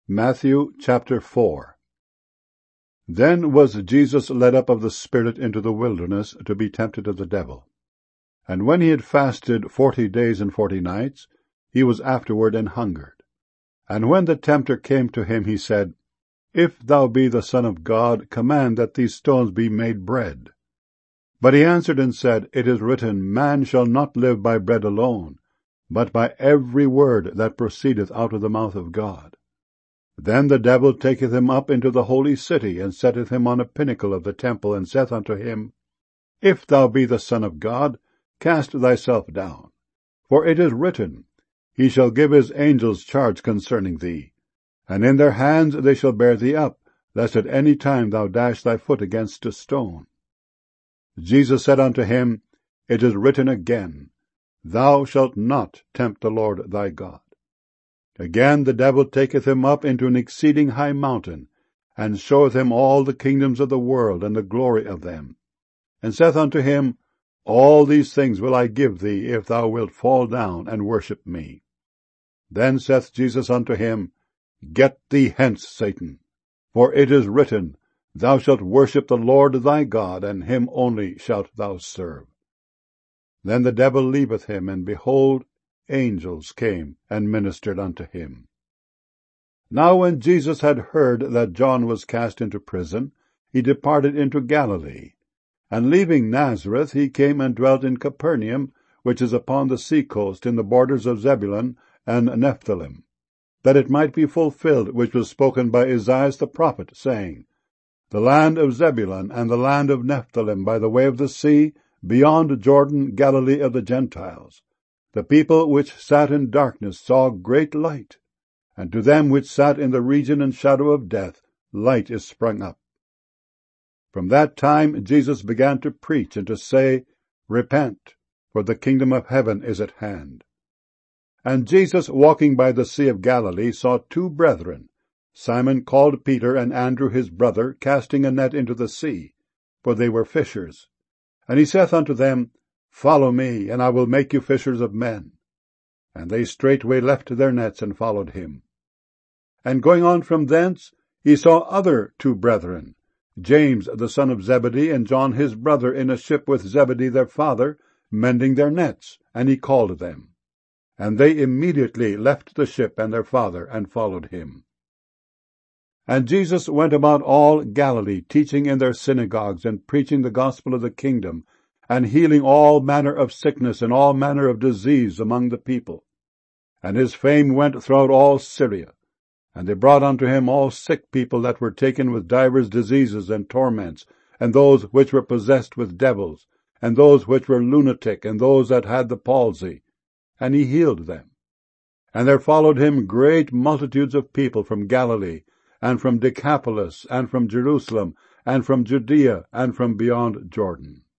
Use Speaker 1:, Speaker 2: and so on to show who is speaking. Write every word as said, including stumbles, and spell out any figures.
Speaker 1: Matthew chapter four. Then was Jesus led up of the Spirit into the wilderness to be tempted of the devil. And when he had fasted forty days and forty nights, he was afterward an hungered. And when the tempter came to him, he said, If thou be the Son of God, command that these stones be made bread. But he answered and said, It is written, Man shall not live by bread alone, but by every word that proceedeth out of the mouth of God. Then the devil taketh him up into the holy city, and setteth him on a pinnacle of the temple, and saith unto him, If thou be the Son of God, cast thyself down. For it is written, He shall give his angels charge concerning thee, and in their hands they shall bear thee up, lest at any time thou dash thy foot against a stone. Jesus said unto him, It is written again, Thou shalt not tempt the Lord thy God. Again the devil taketh him up into an exceeding high mountain, and showeth him all the kingdoms of the world, and the glory of them, and saith unto him, All these things will I give thee, if thou wilt fall down and worship me. Then saith Jesus unto him, Get thee hence, Satan, for it is written, Thou shalt worship the Lord thy God, and him only shalt thou serve. Then the devil leaveth him, and behold, angels came and ministered unto him. Now when Jesus had heard that John was cast into prison, he departed into Galilee. And leaving Nazareth, he came and dwelt in Capernaum, which is upon the sea coast, in the borders of Zebulun and Nephthalim, that it might be fulfilled which was spoken by Esaias the prophet, saying, The land of Zebulun and the land of Nephthalim by the way of the sea, beyond Jordan, Galilee of the Gentiles. The people which sat in darkness saw great light, and to them which sat in the region and shadow of death, light is sprung up. From that time Jesus began to preach and to say, Repent, for the kingdom of heaven is at hand. And Jesus, walking by the sea of Galilee, saw two brethren, Simon called Peter, and Andrew his brother, casting a net into the sea, for they were fishers. And he saith unto them, Follow me, and I will make you fishers of men. And they straightway left their nets, and followed him. And going on from thence, he saw other two brethren, James the son of Zebedee, and John his brother, in a ship with Zebedee their father, mending their nets, and he called them. And they immediately left the ship and their father, and followed him. And Jesus went about all Galilee, teaching in their synagogues, and preaching the gospel of the kingdom, and healing all manner of sickness and all manner of disease among the people. And his fame went throughout all Syria. And they brought unto him all sick people that were taken with divers diseases and torments, and those which were possessed with devils, and those which were lunatic, and those that had the palsy. And he healed them. And there followed him great multitudes of people from Galilee, and from Decapolis, and from Jerusalem, and from Judea, and from beyond Jordan.